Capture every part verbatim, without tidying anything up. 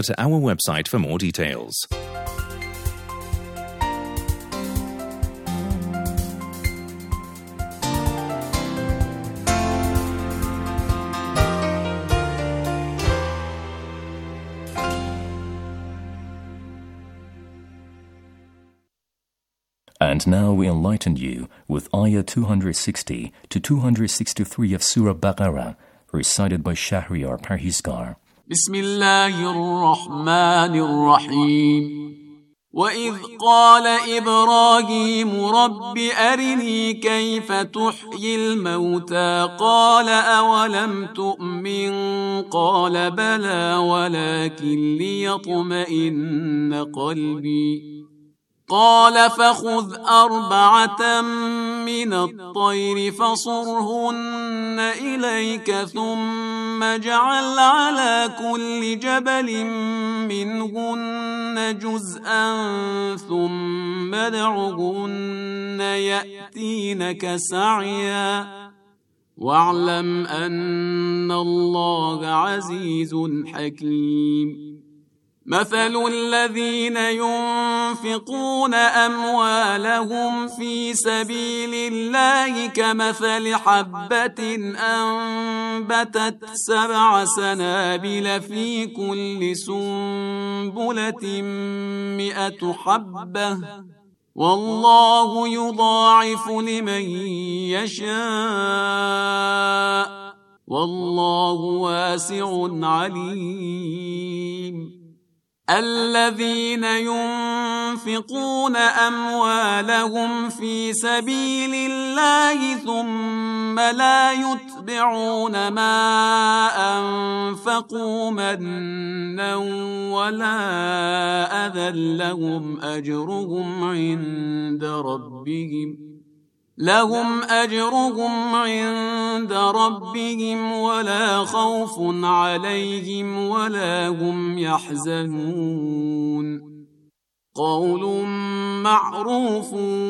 to our website for more details. And now we enlighten you with Ayah two sixty to two sixty-three of Surah Baqarah, recited by Shahriar Parhizgar. Bismillahir Rahmanir Rahim. وَإِذْ قَالَ إِبْرَاهِيمُ رَبِّ أَرِنِي كَيْفَ تُحْيِي الْمَوْتَى قَالَ أَوَلَمْ تُؤْمِنْ قَالَ بَلَى وَلَكِنْ لِيَطْمَئِنَّ قَلْبِي قال فخذ أربعة من الطير فصرهن إليك ثم اجعل على كل جبل منهن جزءا ثم ادعهن يأتينك سعيا واعلم أن الله عزيز حكيم. مثل الذين ينفقون أموالهم في سبيل الله كمثل حبة أنبتت سبع سنابل في كل سنبلة مئة حبة والله يضاعف لمن يشاء والله واسع عليم. الذين ينفقون أموالهم في سبيل الله ثم لا يتبعون ما أنفقوا منا ولا أذى لهم أجرهم عند ربهم لهم أجرهم عند ربهم ولا خوف عليهم ولا هم يحزنون. قول معروف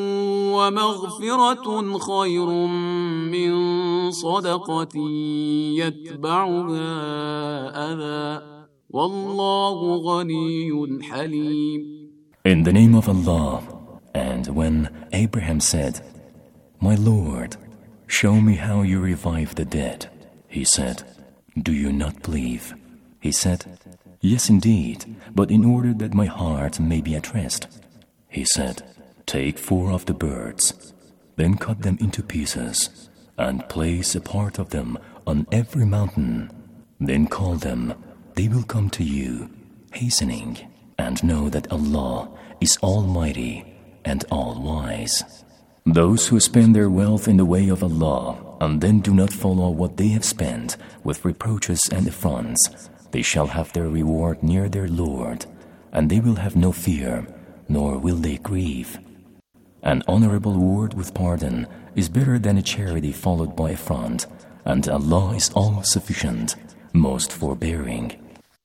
ومغفرة خير من صدقة يتبعها أذى والله غني حليم. In the name of Allah. And when Abraham said, My Lord, show me how you revive the dead, he said, Do you not believe? He said, Yes, indeed, but in order that my heart may be at rest. He said, Take four of the birds, then cut them into pieces, and place a part of them on every mountain. Then call them, they will come to you, hastening, and know that Allah is Almighty and All-Wise. Those who spend their wealth in the way of Allah and then do not follow what they have spent with reproaches and affronts, they shall have their reward near their Lord, and they will have no fear, nor will they grieve. An honorable word with pardon is better than a charity followed by affront, and Allah is all-sufficient, most forbearing.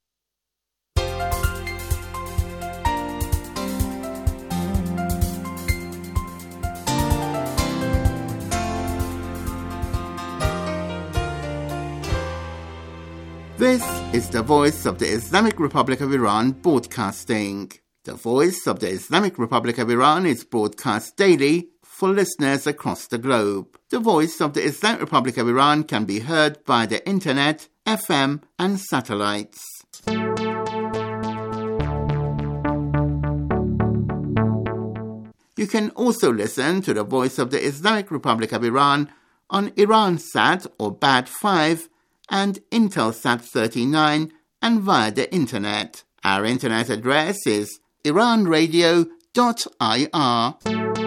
This is the Voice of the Islamic Republic of Iran broadcasting. The Voice of the Islamic Republic of Iran is broadcast daily for listeners across the globe. The Voice of the Islamic Republic of Iran can be heard via the internet, F M and satellites. You can also listen to the Voice of the Islamic Republic of Iran on Iransat or B A D five and Intelsat thirty-nine and via the internet. Our internet address is iran radio dot I R.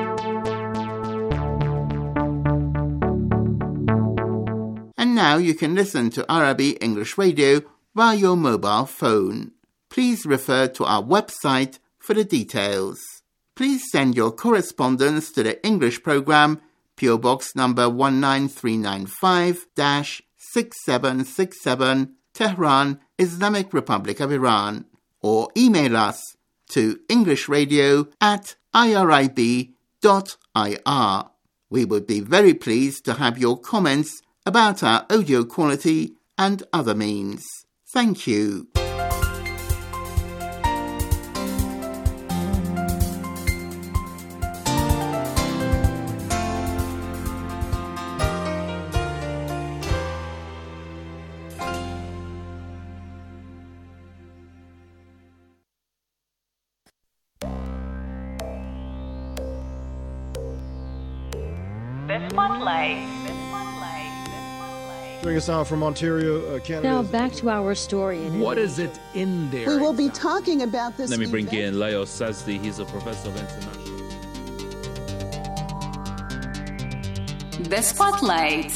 And now you can listen to Arabic English Radio via your mobile phone. Please refer to our website for the details. Please send your correspondence to the English program, P O Box number one nine three nine five, six seven six seven, Tehran, Islamic Republic of Iran, or email us to englishradio at irib dot I R. We would be very pleased to have your comments about our audio quality and other means. Thank you. The Spotlight. The Spotlight. The Spotlight. Joining us now from Ontario, uh, Canada. Now back to our story. In what is it in there? We will be talking about this. Let me bring event. in Leo Sazdi. He's a professor of international. The Spotlight.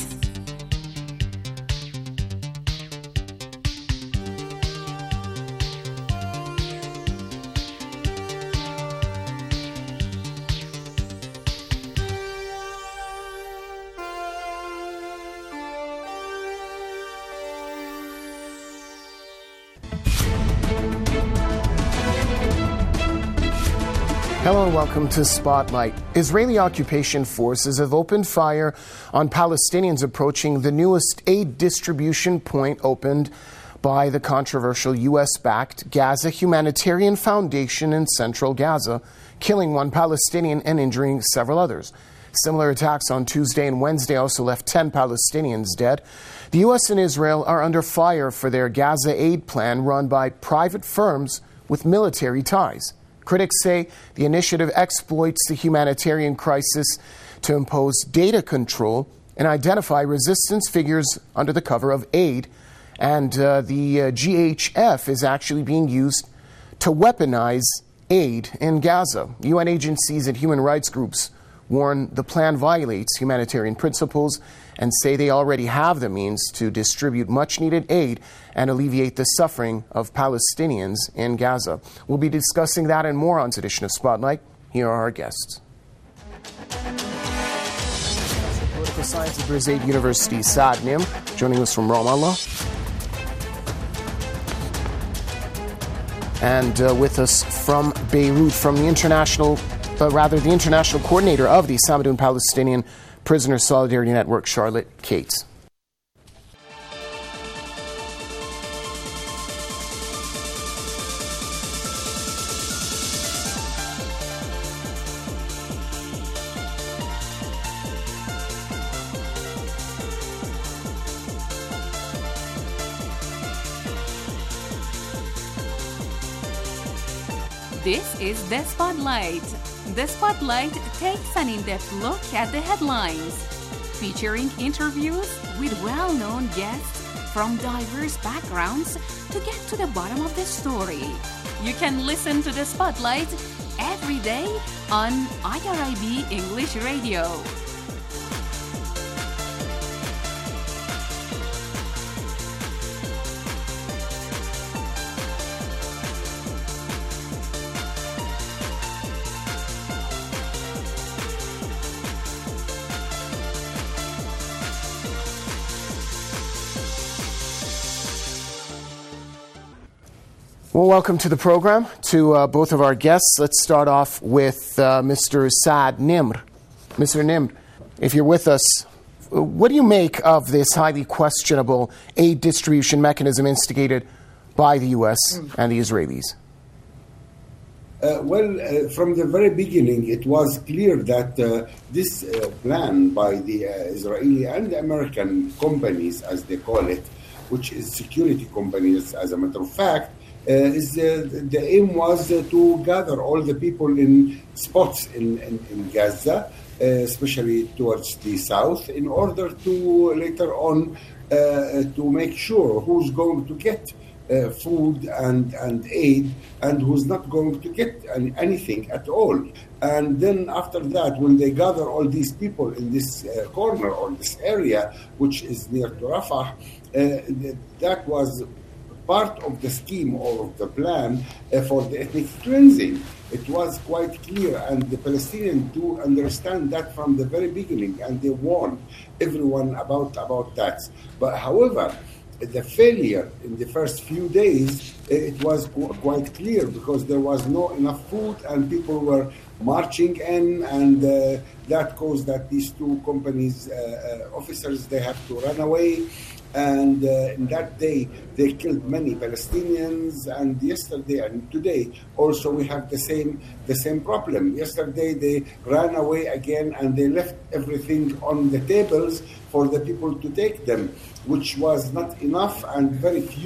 Hello and welcome to Spotlight. Israeli occupation forces have opened fire on Palestinians approaching the newest aid distribution point opened by the controversial U S-backed Gaza Humanitarian Foundation in central Gaza, killing one Palestinian and injuring several others. Similar attacks on Tuesday and Wednesday also left ten Palestinians dead. The U S and Israel are under fire for their Gaza aid plan run by private firms with military ties. Critics say the initiative exploits the humanitarian crisis to impose data control and identify resistance figures under the cover of aid. And uh, the uh, G H F is actually being used to weaponize aid in Gaza. U N agencies and human rights groups warn the plan violates humanitarian principles and say they already have the means to distribute much-needed aid and alleviate the suffering of Palestinians in Gaza. We'll be discussing that and more on today's edition of Spotlight. Here are our guests. Political science at Birzeit University, Saad Nimr, joining us from Ramallah. And uh, with us from Beirut, from the international, uh, rather the international coordinator of the Samadoun Palestinian Prisoner Solidarity Network, Charlotte Cates. This is The Spotlight. The Spotlight takes an in-depth look at the headlines, featuring interviews with well-known guests from diverse backgrounds to get to the bottom of the story. You can listen to The Spotlight every day on I R I B English Radio. Well, welcome to the program, to uh, both of our guests. Let's start off with uh, Mister Saad Nimr. Mister Nimr, if you're with us, what do you make of this highly questionable aid distribution mechanism instigated by the U S and the Israelis? Uh, well, uh, from the very beginning, it was clear that uh, this uh, plan by the uh, Israeli and the American companies, as they call it, which is security companies, as a matter of fact, Uh, is uh, the aim was uh, to gather all the people in spots in, in, in Gaza, uh, especially towards the south, in order to later on uh, to make sure who's going to get uh, food and, and aid and who's not going to get any, anything at all. And then after that, when they gather all these people in this uh, corner or this area, which is near to Rafah, uh, that was part of the scheme or of the plan uh, for the ethnic cleansing. It was quite clear, and the Palestinians do understand that from the very beginning, and they warned everyone about, about that. But however, the failure in the first few days, it was qu- quite clear because there was not enough food and people were marching in, and uh, that caused that these two companies, uh, uh, officers, they have to run away. And uh, in that day, they killed many Palestinians. And yesterday and today, also we have the same the same problem. Yesterday, they ran away again, and they left everything on the tables for the people to take them, which was not enough. And very few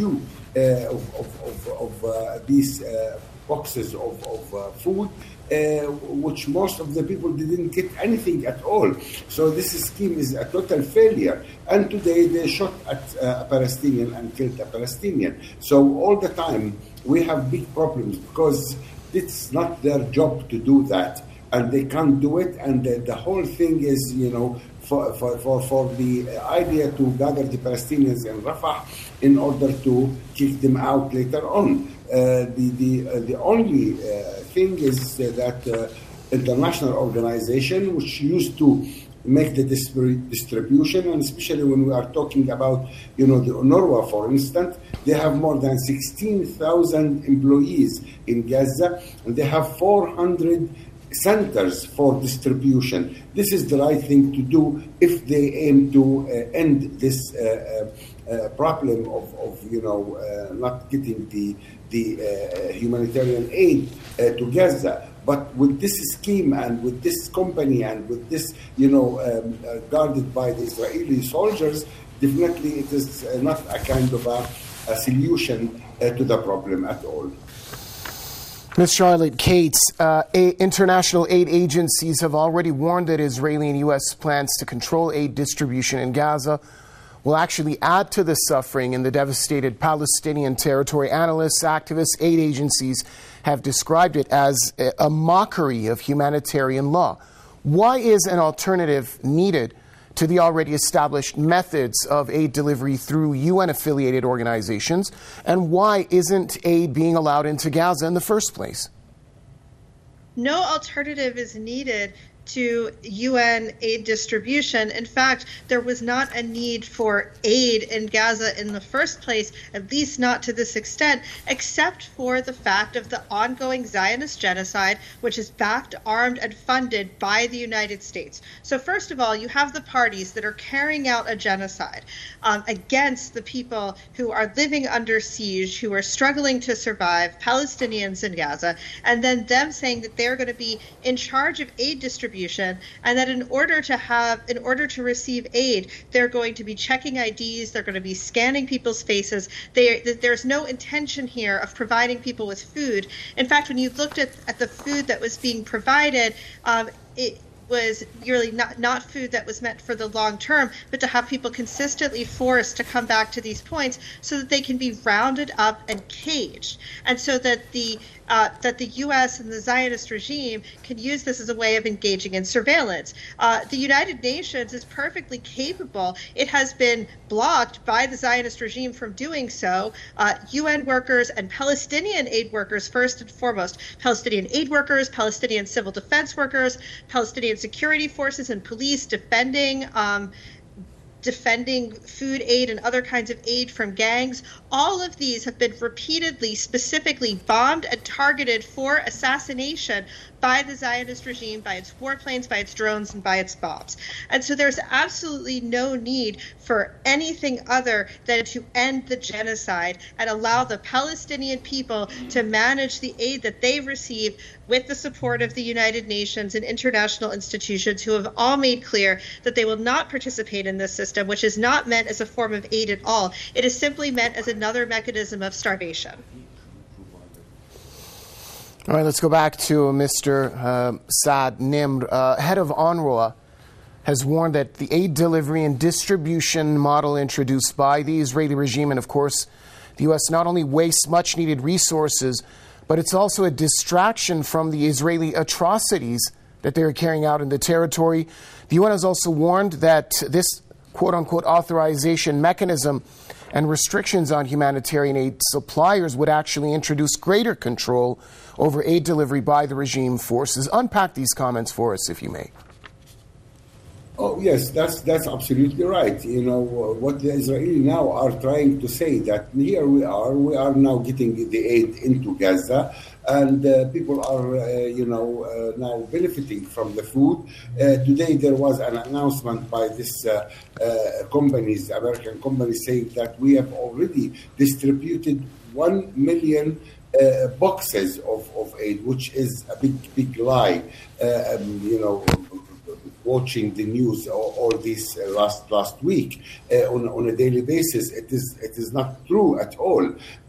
uh, of, of, of, of uh, these uh, boxes of, of uh, food, uh, which most of the people didn't get anything at all. So this scheme is a total failure. And today they shot at uh, a Palestinian and killed a Palestinian. So all the time we have big problems because it's not their job to do that, and they can't do it. And the, the whole thing is, you know, for, for, for, for the idea to gather the Palestinians in Rafah in order to kick them out later on. Uh, the the uh, the only uh, thing is uh, that uh, international organization which used to make the distrib- distribution, and especially when we are talking about, you know, the UNRWA, for instance, they have more than sixteen thousand employees in Gaza, and they have four hundred centers for distribution. This is the right thing to do if they aim to uh, end this uh, uh, problem of, of you know, uh, not getting the the uh, humanitarian aid uh, to Gaza. But with this scheme and with this company and with this, you know, um, uh, guarded by the Israeli soldiers, definitely it is uh, not a kind of a, a solution uh, to the problem at all. Miz Charlotte Cates, uh, a- international aid agencies have already warned that Israeli and U S plans to control aid distribution in Gaza will actually add to the suffering in the devastated Palestinian territory. Analysts, activists, aid agencies have described it as a mockery of humanitarian law. Why is an alternative needed to the already established methods of aid delivery through U N-affiliated organizations, and why isn't aid being allowed into Gaza in the first place? No alternative is needed to U N aid distribution. In fact, there was not a need for aid in Gaza in the first place, at least not to this extent, except for the fact of the ongoing Zionist genocide, which is backed, armed, and funded by the United States. So first of all, you have the parties that are carrying out a genocide um, against the people who are living under siege, who are struggling to survive, Palestinians in Gaza, and then them saying that they're going to be in charge of aid distribution, and that in order to have, in order to receive aid, they're going to be checking I Ds, they're going to be scanning people's faces. They, there's no intention here of providing people with food. In fact, when you looked at, at the food that was being provided, um, it was really not, not food that was meant for the long term, but to have people consistently forced to come back to these points so that they can be rounded up and caged, and so that the uh, that the U S and the Zionist regime can use this as a way of engaging in surveillance. Uh, the United Nations is perfectly capable. It has been blocked by the Zionist regime from doing so. Uh, U N workers and Palestinian aid workers, first and foremost, Palestinian aid workers, Palestinian civil defense workers, Palestinian security forces and police defending um, defending food aid and other kinds of aid from gangs. All of these have been repeatedly, specifically bombed and targeted for assassination by the Zionist regime, by its warplanes, by its drones, and by its bombs. And so there's absolutely no need for anything other than to end the genocide and allow the Palestinian people to manage the aid that they receive with the support of the United Nations and international institutions who have all made clear that they will not participate in this system, which is not meant as a form of aid at all. It is simply meant as another mechanism of starvation. All right, let's go back to Mister Uh, Saad Nimr. Uh, head of UNRWA has warned that the aid delivery and distribution model introduced by the Israeli regime, and of course the U S, not only wastes much-needed resources, but it's also a distraction from the Israeli atrocities that they're carrying out in the territory. The U N has also warned that this quote-unquote authorization mechanism and restrictions on humanitarian aid suppliers would actually introduce greater control over aid delivery by the regime forces. Unpack these comments for us, if you may. Oh, yes, that's that's absolutely right. You know, uh, what the Israelis now are trying to say that here we are, we are now getting the aid into Gaza, and uh, people are, uh, you know, uh, now benefiting from the food. Uh, today there was an announcement by this uh, uh, companies, American companies, saying that we have already distributed one million uh, boxes of, of aid, which is a big, big lie. Uh, um, you know, watching the news all, all this uh, last last week uh, on on a daily basis. It is it is not true at all.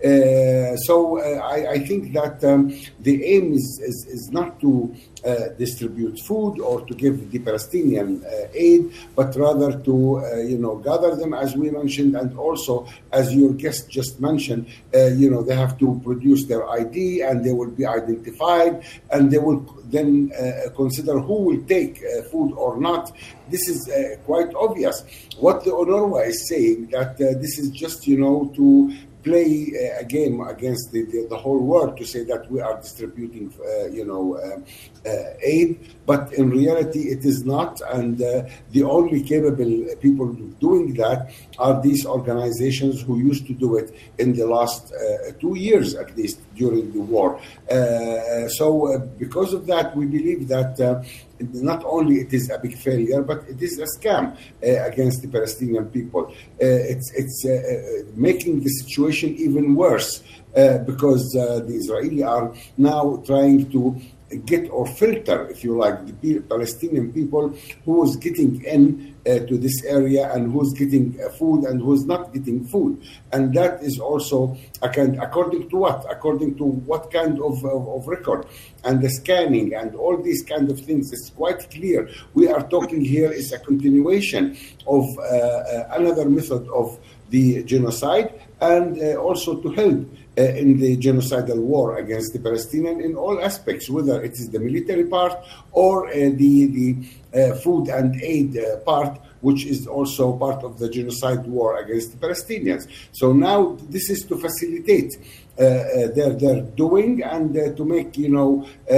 Uh, so uh, I, I think that um, the aim is, is is not to uh, distribute food or to give the Palestinian uh, aid, but rather to uh, you know gather them, as we mentioned, and also as your guest just mentioned, uh, you know they have to produce their I D and they will be identified, and they will then uh, consider who will take uh, food or not. This is uh, quite obvious. What the UNRWA is saying, that uh, this is just, you know, to play uh, a game against the, the, the whole world, to say that we are distributing, uh, you know, uh, uh, aid. But in reality, it is not. And uh, the only capable people doing that are these organizations who used to do it in the last uh, two years, at least, during the war. Uh, so uh, because of that, we believe that uh, not only it is a big failure, but it is a scam uh, against the Palestinian people. Uh, it's it's uh, making the situation even worse uh, because uh, the Israelis are now trying to get or filter, if you like, the Palestinian people who is getting in uh, to this area and who's getting uh, food and who's not getting food. And that is also, a kind, according to what? According to what kind of, of, of record? And the scanning and all these kind of things, it's quite clear. We are talking here is a continuation of uh, uh, another method of the genocide, and uh, also to help uh, in the genocidal war against the Palestinians in all aspects, whether it is the military part or uh, the, the uh, food and aid uh, part, which is also part of the genocide war against the Palestinians. So now this is to facilitate uh, uh, their, their doing and uh, to make, you know, uh,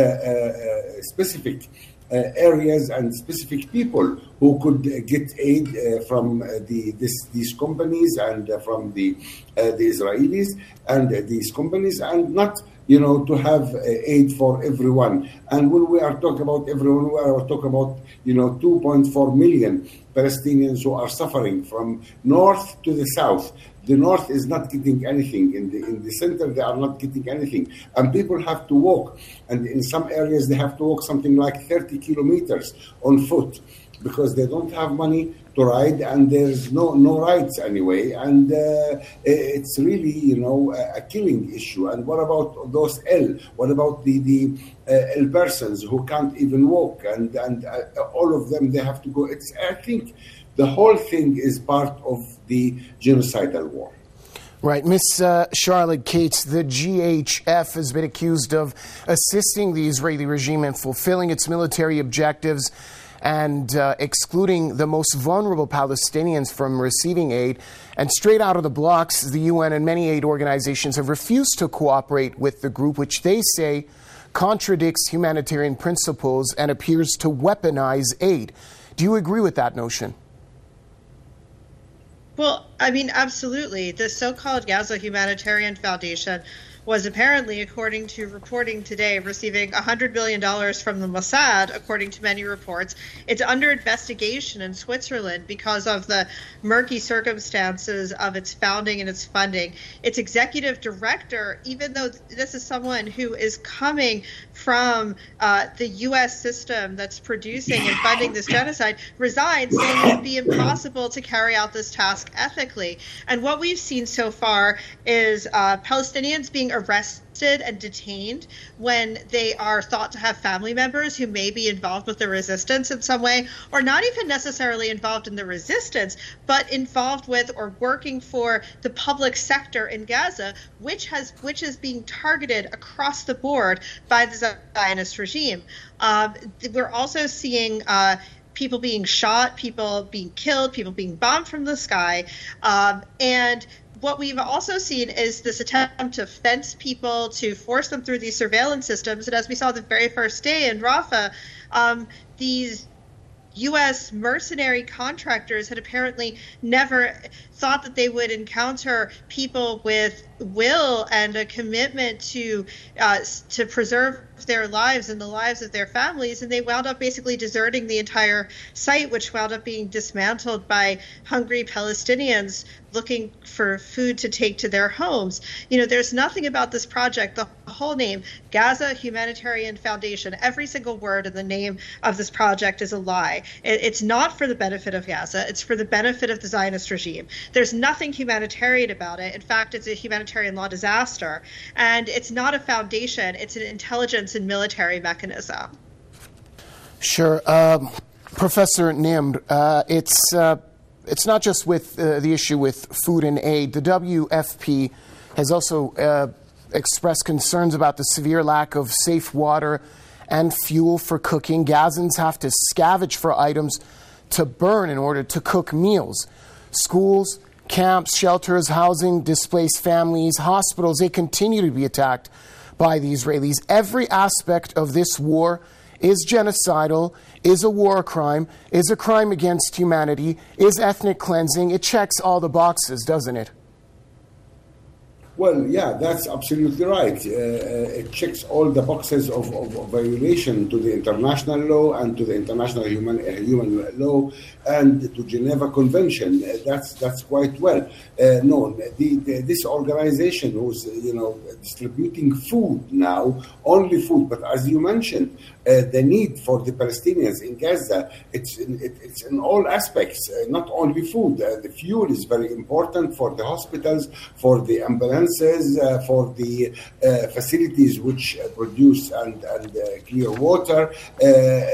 uh, specific Uh, areas and specific people who could uh, get aid uh, from uh, the this, these companies and uh, from the uh, the Israelis and uh, these companies, and not, you know, to have uh, aid for everyone. And when we are talking about everyone, we are talking about, you know, two point four million Palestinians who are suffering from north to the south. The north is not getting anything. In the in the center, they are not getting anything. And people have to walk. And in some areas, they have to walk something like thirty kilometers on foot because they don't have money to ride, and there's no, no rides anyway. And uh, it's really, you know, a, a killing issue. And what about those L? What about the, the uh, L persons who can't even walk? And, and uh, all of them, they have to go. It's, I think, the whole thing is part of the genocidal war. Right. Miss Uh, Charlotte Cates, the G H F has been accused of assisting the Israeli regime in fulfilling its military objectives and uh, excluding the most vulnerable Palestinians from receiving aid. And straight out of the blocks, the U N and many aid organizations have refused to cooperate with the group, which they say contradicts humanitarian principles and appears to weaponize aid. Do you agree with that notion? Well, I mean, absolutely. The so-called Gaza Humanitarian Foundation was apparently, according to reporting today, receiving one hundred billion dollars from the Mossad, according to many reports. It's under investigation in Switzerland because of the murky circumstances of its founding and its funding. Its executive director, even though this is someone who is coming from uh, the U S system that's producing and funding this genocide, resigned, saying it would be impossible to carry out this task ethically. And what we've seen so far is uh, Palestinians being arrested and detained when they are thought to have family members who may be involved with the resistance in some way, or not even necessarily involved in the resistance, but involved with or working for the public sector in Gaza, which has which is being targeted across the board by the Zionist regime. Um, we're also seeing uh, people being shot, people being killed, people being bombed from the sky, um, and what we've also seen is this attempt to fence people, to force them through these surveillance systems. And as we saw the very first day in Rafah, um, these U S mercenary contractors had apparently never thought that they would encounter people with will and a commitment to uh, to preserve their lives and the lives of their families, and they wound up basically deserting the entire site, which wound up being dismantled by hungry Palestinians looking for food to take to their homes. You know, there's nothing about this project, the whole name, Gaza Humanitarian Foundation, every single word in the name of this project is a lie. It, it's not for the benefit of Gaza. It's for the benefit of the Zionist regime. There's nothing humanitarian about it. In fact, it's a humanitarian law disaster. And it's not a foundation. It's an intelligence and military mechanism. Sure. Um, Professor Nimr, uh, it's... Uh It's not just with uh, the issue with food and aid. The W F P has also uh, expressed concerns about the severe lack of safe water and fuel for cooking. Gazans have to scavenge for items to burn in order to cook meals. Schools, camps, shelters, housing displaced families, hospitals, they continue to be attacked by the Israelis. Every aspect of this war is genocidal, is a war crime, is a crime against humanity, is ethnic cleansing. It checks all the boxes, doesn't it? Well, yeah, that's absolutely right. Uh, it checks all the boxes of, of, of violation to the international law and to the international human uh, human law and to Geneva Convention. Uh, that's that's quite well uh, known. The, the, this organization who's you know distributing food now, only food, but as you mentioned, uh, the need for the Palestinians in Gaza, it's in, it, it's in all aspects, uh, not only food. Uh, the fuel is very important for the hospitals, for the ambulance. Uh, for the uh, facilities which uh, produce and, and uh, clear water, uh,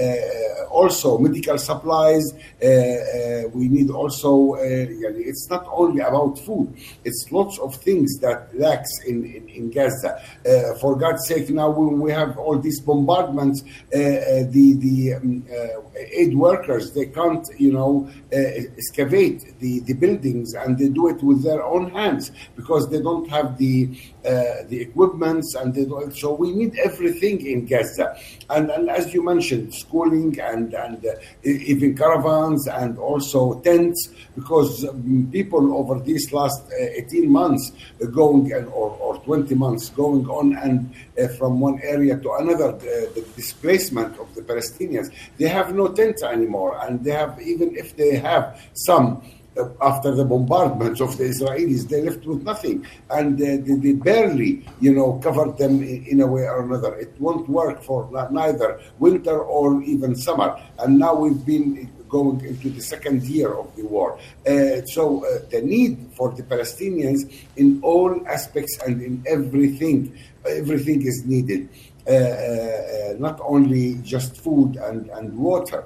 uh, also medical supplies. Uh, uh, we need also, uh, it's not only about food, it's lots of things that lacks in, in, in Gaza. Uh, for God's sake, now when we have all these bombardments, uh, uh, the, the um, uh, aid workers, they can't, you know, uh, excavate the, the buildings, and they do it with their own hands because they don't have the uh, the equipments, and they don't, so we need everything in Gaza. And, and as you mentioned, schooling and and uh, even caravans and also tents, because um, people over these last uh, eighteen months uh, going and, or or twenty months going on and uh, from one area to another, uh, the displacement of the Palestinians, they have no tent anymore, and they have, even if they have some. After the bombardments of the Israelis, they left with nothing, and uh, they, they barely, you know, covered them in, in a way or another. It won't work for neither winter or even summer. And now we've been going into the second year of the war. Uh, so uh, the need for the Palestinians in all aspects and in everything, everything is needed. Uh, uh, not only just food and, and water,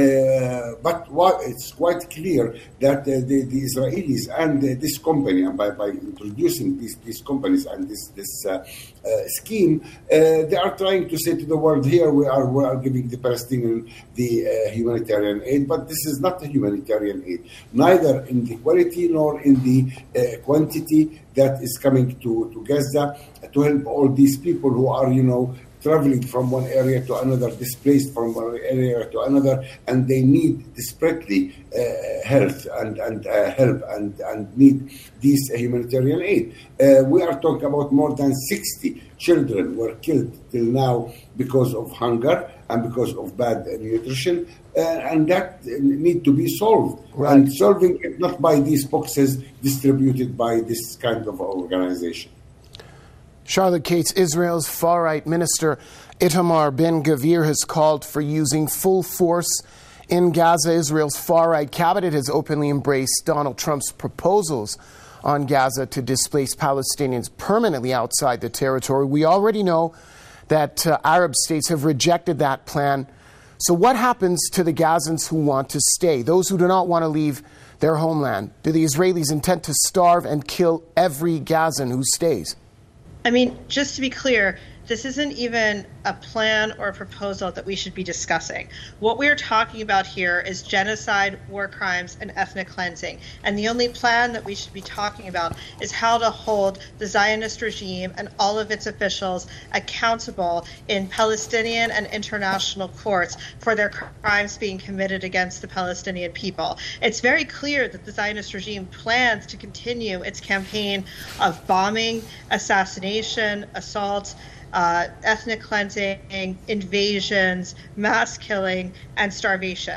uh, but what, it's quite clear that uh, the, the Israelis and uh, this company, and by, by introducing these, these companies and this, this uh, uh, scheme, uh, they are trying to say to the world, here we are, we are giving the Palestinian the uh, humanitarian aid, but this is not a humanitarian aid, neither in the quality nor in the uh, quantity that is coming to, to Gaza to help all these people who are, you know, traveling from one area to another, displaced from one area to another, and they need desperately uh, health and, and uh, help and, and need this humanitarian aid. Uh, we are talking about more than sixty children were killed till now because of hunger and because of bad nutrition, uh, and that need to be solved. Right. And solving it not by these boxes distributed by this kind of organization. Charlotte Cates, Israel's far-right minister Itamar Ben-Gvir has called for using full force in Gaza. Israel's far-right cabinet has openly embraced Donald Trump's proposals on Gaza to displace Palestinians permanently outside the territory. We already know that uh, Arab states have rejected that plan. So what happens to the Gazans who want to stay, those who do not want to leave their homeland? Do the Israelis intend to starve and kill every Gazan who stays? I mean, just to be clear, this isn't even a plan or a proposal that we should be discussing. What we are talking about here is genocide, war crimes, and ethnic cleansing. And the only plan that we should be talking about is how to hold the Zionist regime and all of its officials accountable in Palestinian and international courts for their crimes being committed against the Palestinian people. It's very clear that the Zionist regime plans to continue its campaign of bombing, assassination, assaults, Uh, ethnic cleansing, invasions, mass killing, and starvation.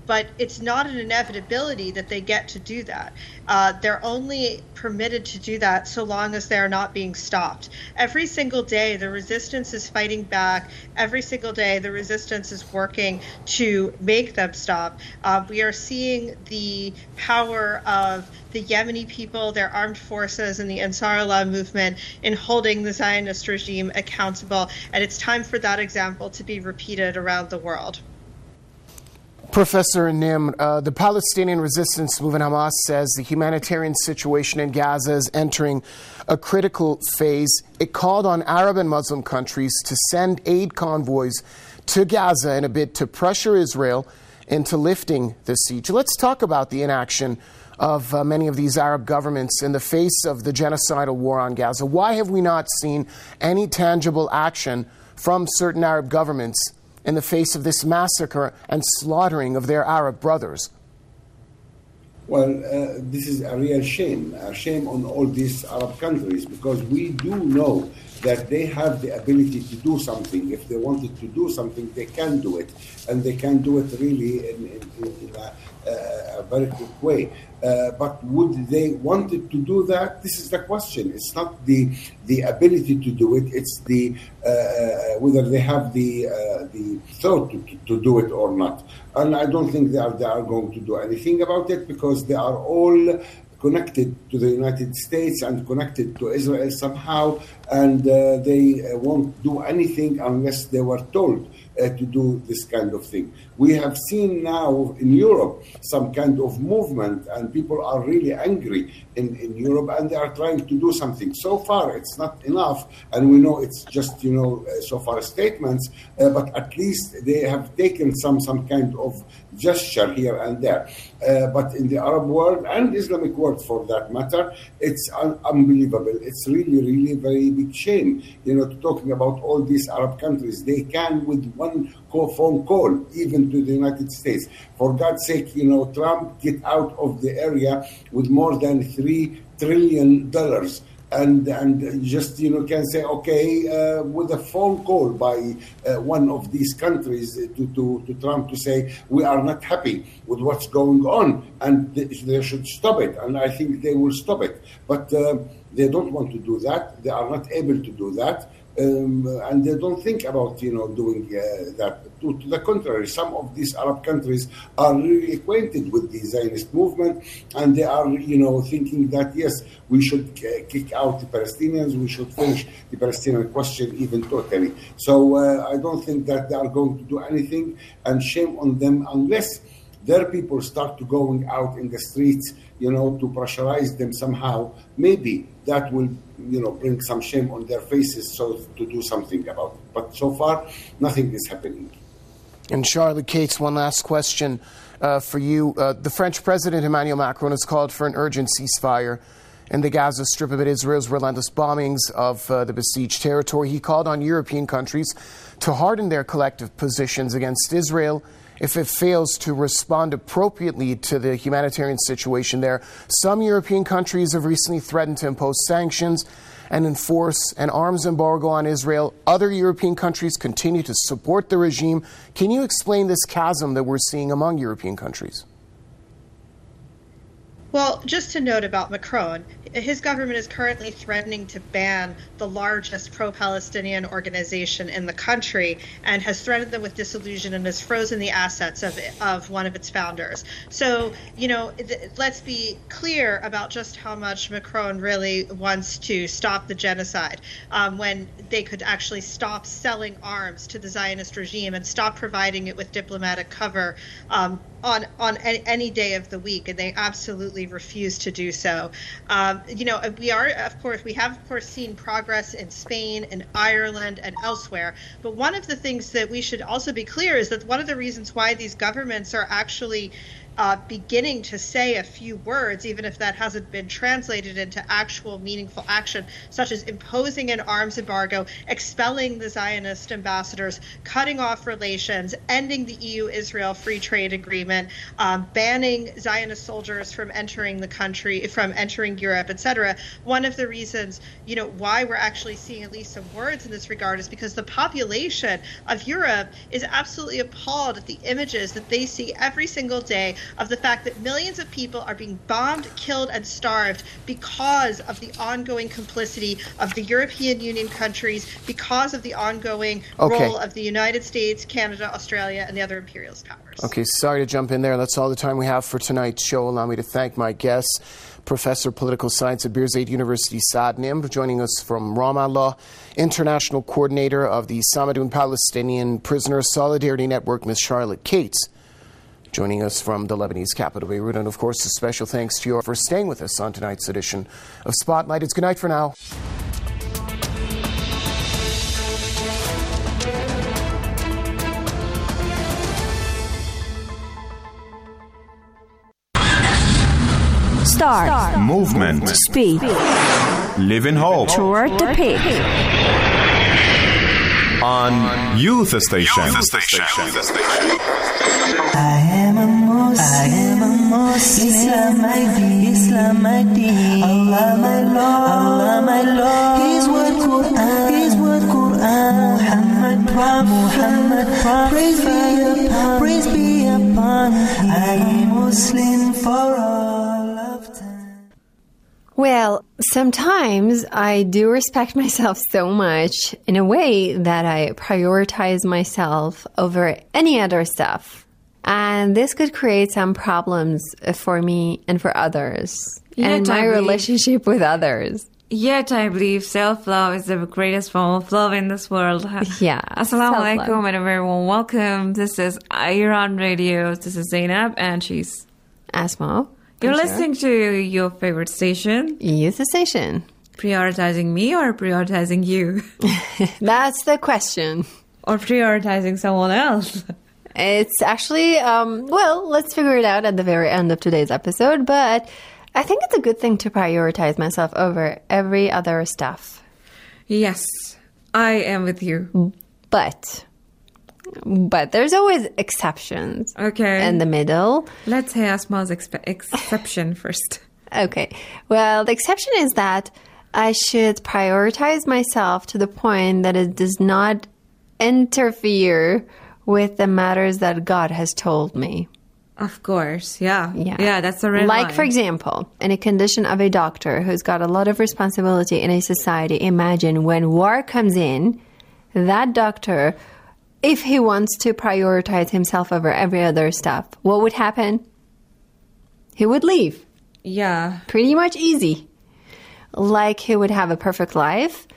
but it's not an inevitability that they get to do that. Uh, they're only permitted to do that so long as they're not being stopped. Every single day, the resistance is fighting back. Every single day, the resistance is working to make them stop. Uh, we are seeing the power of the Yemeni people, their armed forces, and the Ansar Allah movement in holding the Zionist regime accountable. And it's time for that example to be repeated around the world. Professor Nim, uh, the Palestinian resistance movement Hamas says the humanitarian situation in Gaza is entering a critical phase. It called on Arab and Muslim countries to send aid convoys to Gaza in a bid to pressure Israel into lifting the siege. Let's talk about the inaction of uh, many of these Arab governments in the face of the genocidal war on Gaza. Why have we not seen any tangible action from certain Arab governments in the face of this massacre and slaughtering of their Arab brothers? Well, uh, this is a real shame, a shame on all these Arab countries, because we do know that they have the ability to do something. If they wanted to do something, they can do it, and they can do it really in, in, in a, uh, a very quick way. Uh, but would they wanted to do that? This is the question. It's not the the ability to do it. It's the uh, whether they have the uh, the thought to, to do it or not. And I don't think they are they are going to do anything about it, because they are all connected to the United States and connected to Israel somehow, and uh, they uh, won't do anything unless they were told uh, to do this kind of thing. We have seen now in Europe some kind of movement, and people are really angry in, in Europe, and they are trying to do something. So far, it's not enough, and we know it's just, you know, uh, so far statements, uh, but at least they have taken some, some kind of gesture here and there. Uh, but in the Arab world and Islamic world, for that matter, it's un- unbelievable. It's really, really very big shame. You know, talking about all these Arab countries, they can, with one call, phone call, even to the United States. For God's sake, you know, Trump get out of the area with more than three trillion dollars. And and just, you know, can say, okay, uh, with a phone call by uh, one of these countries to, to, to Trump to say, we are not happy with what's going on, and they, they should stop it. And I think they will stop it. But uh, they don't want to do that. They are not able to do that. Um, and they don't think about, you know, doing uh, that. To, to the contrary, some of these Arab countries are really acquainted with the Zionist movement, and they are, you know, thinking that, yes, we should uh, kick out the Palestinians, we should finish the Palestinian question even totally. So uh, I don't think that they are going to do anything, and shame on them unless their people start to going out in the streets, you know, to pressurize them somehow. Maybe that will, you know, bring some shame on their faces, so to do something about it. But so far, nothing is happening. And Charlotte Cates, one last question uh, for you. Uh, the French President Emmanuel Macron has called for an urgent ceasefire in the Gaza Strip amid Israel's relentless bombings of uh, the besieged territory. He called on European countries to harden their collective positions against Israel if it fails to respond appropriately to the humanitarian situation there. Some European countries have recently threatened to impose sanctions and enforce an arms embargo on Israel. Other European countries continue to support the regime. Can you explain this chasm that we're seeing among European countries? Well, just to note about Macron, his government is currently threatening to ban the largest pro-Palestinian organization in the country, and has threatened them with dissolution and has frozen the assets of of one of its founders. So, you know, th- let's be clear about just how much Macron really wants to stop the genocide, um, when they could actually stop selling arms to the Zionist regime and stop providing it with diplomatic cover um, on on any, any day of the week, and they absolutely refuse to do so. Um, you know, we are, of course, we have, of course, seen progress in Spain and Ireland and elsewhere. But one of the things that we should also be clear is that one of the reasons why these governments are actually uh, beginning to say a few words, even if that hasn't been translated into actual meaningful action, such as imposing an arms embargo, expelling the Zionist ambassadors, cutting off relations, ending the E U-Israel free trade agreement, um, banning Zionist soldiers from entering the country, from entering Europe, et cetera. One of the reasons, you know, why we're actually seeing at least some words in this regard is because the population of Europe is absolutely appalled at the images that they see every single day of the fact that millions of people are being bombed, killed, and starved because of the ongoing complicity of the European Union countries, because of the ongoing okay. role of the United States, Canada, Australia, and the other imperialist powers. Okay, sorry to jump in there. That's all the time we have for tonight's show. Allow me to thank my guests, Professor of Political Science at Birzeit University, Saad Nimr, joining us from Ramallah, International Coordinator of the Samadoun Palestinian Prisoner Solidarity Network, Miz Charlotte Cates, joining us from the Lebanese capital, Beirut. And, of course, a special thanks to you for staying with us on tonight's edition of Spotlight. It's good night for now. Start. Start. Movement. Speed. Live in hope. Toward the peak. On Youth Station. Youth Station. I am a Muslim. I am a Muslim. Islam my deen. Islam my deen. Allah my Lord. Allah my Lord. His word Quran. His word Quran. Muhammad Prophet. Muhammad Prophet. Praise be upon. Praise be upon. I am Muslim for all of time. Well, sometimes I do respect myself so much in a way that I prioritize myself over any other stuff. And this could create some problems for me and for others. Yet and my I believe, relationship with others. Yet I believe self-love is the greatest form of love in this world. Yeah. Assalamu alaikum and everyone. Welcome. This is Iran Radio. This is Zainab and she's Asma. You're listening to your favorite station. Youth Station. Prioritizing me or prioritizing you? That's the question. Or prioritizing someone else? It's actually, um, well, let's figure it out at the very end of today's episode. But I think it's a good thing to prioritize myself over every other stuff. Yes, I am with you. But... But there's always exceptions. Okay. In the middle. Let's hear Asma's expe- exception first. Okay. Well, the exception is that I should prioritize myself to the point that it does not interfere with the matters that God has told me. Of course. Yeah. Yeah. Yeah, that's the red Like, line. for example, in a condition of a doctor who's got a lot of responsibility in a society, imagine when war comes in, that doctor... If he wants to prioritize himself over every other stuff, what would happen? He would leave. Yeah. Pretty much easy. Like he would have a perfect life.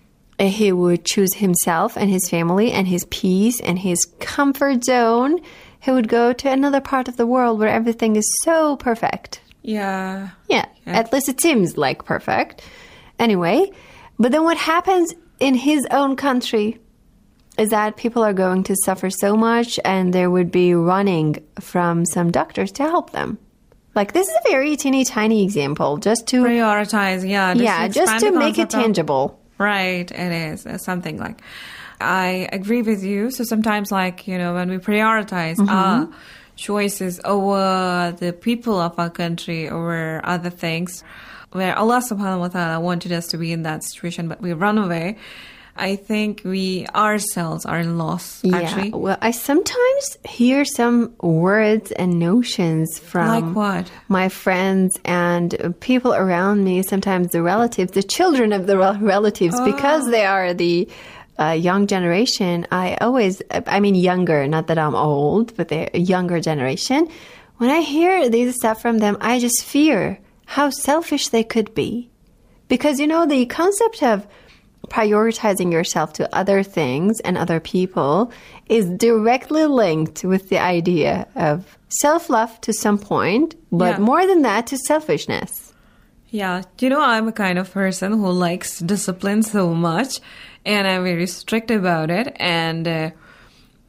He would choose himself and his family and his peace and his comfort zone. He would go to another part of the world where everything is so perfect. Yeah. Yeah. yeah. At least it seems like perfect. Anyway, but then what happens in his own country is that people are going to suffer so much and they would be running from some doctors to help them. Like, this is a very teeny tiny example, just to... Prioritize, yeah. Just yeah, just to make it tangible. Of, right, it is. It's something like... I agree with you. So sometimes, like, you know, when we prioritize mm-hmm. our choices over the people of our country, over other things, where Allah subhanahu wa ta'ala wanted us to be in that situation, but we run away... I think we ourselves are in loss, actually. Yeah, well, I sometimes hear some words and notions from like what? my friends and people around me, sometimes the relatives, the children of the relatives, oh. because they are the uh, young generation. I always, I mean younger, not that I'm old, but they're a younger generation. When I hear these stuff from them, I just fear how selfish they could be. Because, you know, the concept of prioritizing yourself to other things and other people is directly linked with the idea of self-love to some point, but yeah. more than that, to selfishness. Yeah. You know, I'm a kind of person who likes discipline so much, and I'm very strict about it. And uh,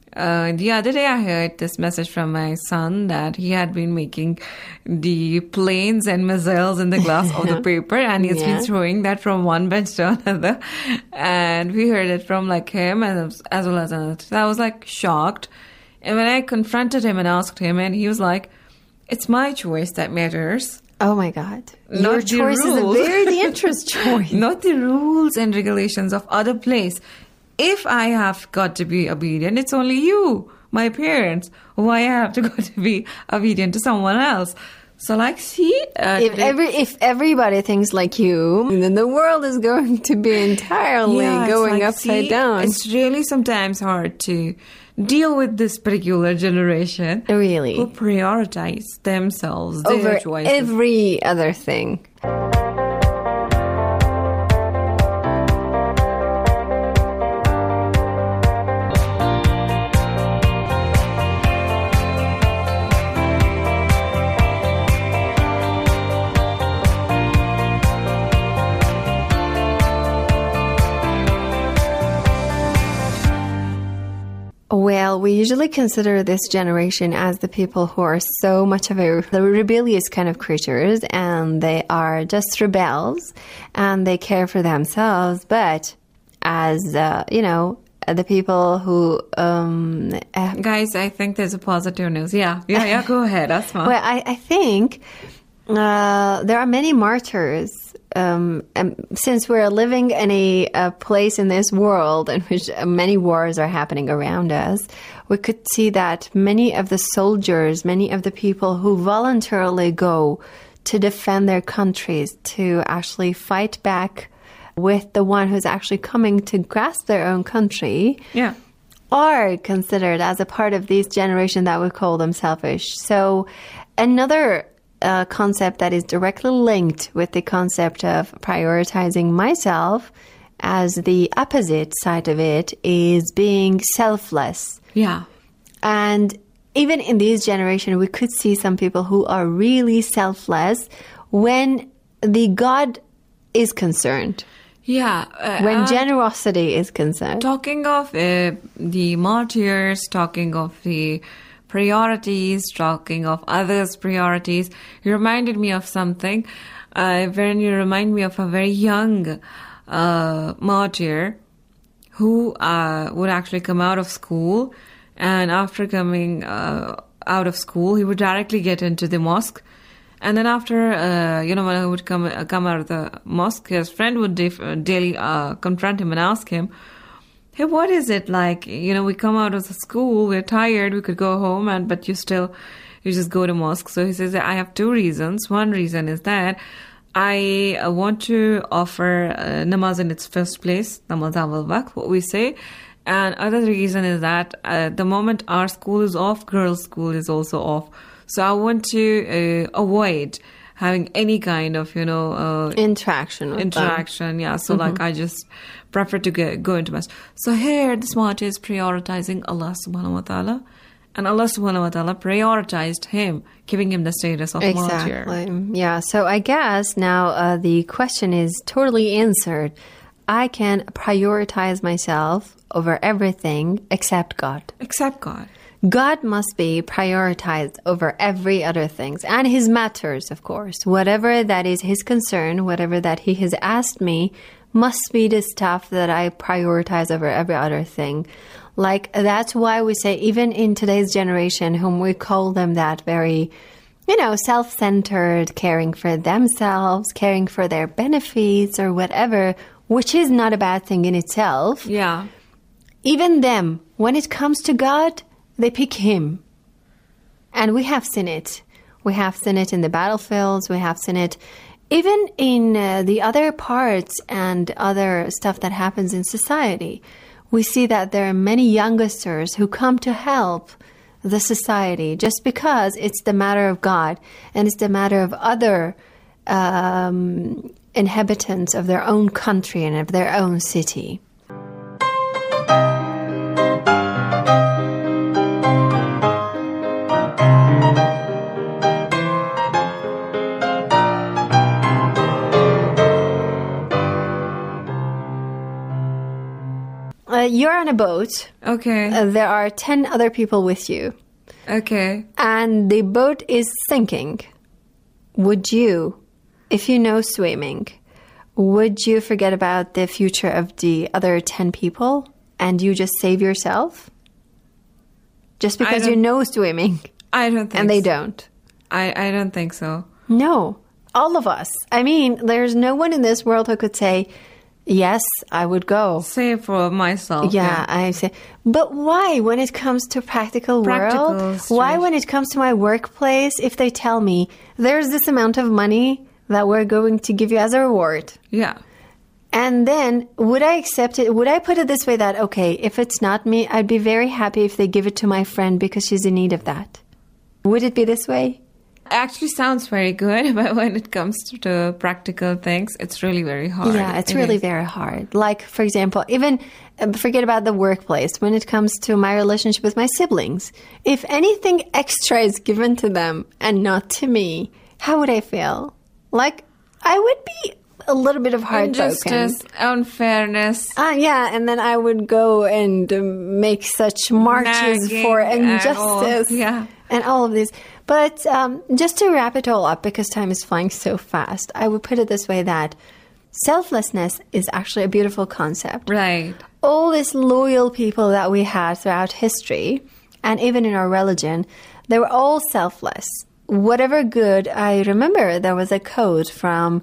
Uh, the other day I heard this message from my son that he had been making the planes and missiles in the glass of the paper, and he's Yeah. been throwing that from one bench to another. And we heard it from like him as, as well as another. So I was like shocked. And when I confronted him and asked him, and he was like, it's my choice that matters. Oh my God. Not Your the choice is a rules. very the interest choice. Not the rules and regulations of other place. If I have got to be obedient, it's only you, my parents. Why I have to go to be obedient to someone else? So, like, see, uh, If today- every if everybody thinks like you, then the world is going to be entirely Yeah, it's going like, upside see, down. It's really sometimes hard to deal with this particular generation. Really, who prioritize themselves, their over choices. every other thing. Well, we usually consider this generation as the people who are so much of a the rebellious kind of creatures, and they are just rebels, and they care for themselves. But as uh, you know, the people who um, uh, guys, I think there's a positive news. Yeah, yeah, yeah. Go ahead, Asma. Well, I, I think uh, there are many martyrs. Um, and since we're living in a, a place in this world in which many wars are happening around us, we could see that many of the soldiers, many of the people who voluntarily go to defend their countries, to actually fight back with the one who's actually coming to grasp their own country, yeah, are considered as a part of this generation that we call them selfish. So another a concept that is directly linked with the concept of prioritizing myself as the opposite side of it is being selfless. Yeah. And even in this generation, we could see some people who are really selfless when the God is concerned. Yeah. Uh, when uh, generosity is concerned. Talking of uh, the martyrs, talking of the priorities, talking of others' priorities, you reminded me of something. Uh, when you remind me of a very young uh, martyr who uh, would actually come out of school, and after coming uh, out of school, he would directly get into the mosque. And then after, uh, you know, when he would come uh, come out of the mosque, his friend would dif- uh, daily uh, confront him and ask him, hey, what is it like? You know, we come out of the school, we're tired, we could go home, and but you still, you just go to mosque. So he says, I have two reasons. One reason is that I uh, want to offer uh, namaz in its first place, namaz awal waqt, what we say. And other reason is that uh, the moment our school is off, girls' school is also off. So I want to uh, avoid having any kind of, you know... Uh, interaction. With interaction, them. yeah. So, mm-hmm. like, I just prefer to get, go into masjid. So here, the martyr is prioritizing Allah subhanahu wa ta'ala. And Allah subhanahu wa ta'ala prioritized him, giving him the status of exactly. martyr. Exactly. Yeah. So I guess now uh, the question is totally answered. I can prioritize myself over everything except God. Except God. God must be prioritized over every other things, and his matters, of course. Whatever that is his concern, whatever that he has asked me, must be the stuff that I prioritize over every other thing. Like, that's why we say, even in today's generation, whom we call them that very, you know, self-centered, caring for themselves, caring for their benefits or whatever, which is not a bad thing in itself. Yeah. Even them, when it comes to God, they pick him. And we have seen it. We have seen it in the battlefields. We have seen it even in uh, the other parts and other stuff that happens in society. We see that there are many youngsters who come to help the society just because it's the matter of God and it's the matter of other um, inhabitants of their own country and of their own city. Uh, you're on a boat. Okay. Uh, there are ten other people with you. Okay. And the boat is sinking. Would you, if you know swimming, would you forget about the future of the other ten people and you just save yourself? Just because you know swimming. I don't think And they so. don't. I, I don't think so. No. All of us. I mean, there's no one in this world who could say, yes, I would go. Say for myself. Yeah, Yeah. I say. But why when it comes to practical, Practical world? Why situation. when it comes to my workplace, if they tell me there's this amount of money that we're going to give you as a reward? Yeah. And then would I accept it? Would I put it this way that, okay, if it's not me, I'd be very happy if they give it to my friend because she's in need of that. Would it be this way? Actually sounds very good, but when it comes to practical things, it's really very hard. Yeah, it's It really is. very hard. Like, for example, even uh, forget about the workplace. When it comes to my relationship with my siblings, if anything extra is given to them and not to me, how would I feel? Like, I would be a little bit of heartbroken. Injustice, unfairness. Uh, yeah, and then I would go and um, make such marches Nagging for and injustice all- yeah. and all of these. But um, just to wrap it all up, because time is flying so fast, I would put it this way that selflessness is actually a beautiful concept. Right. All these loyal people that we had throughout history, and even in our religion, they were all selfless. Whatever good, I remember there was a quote from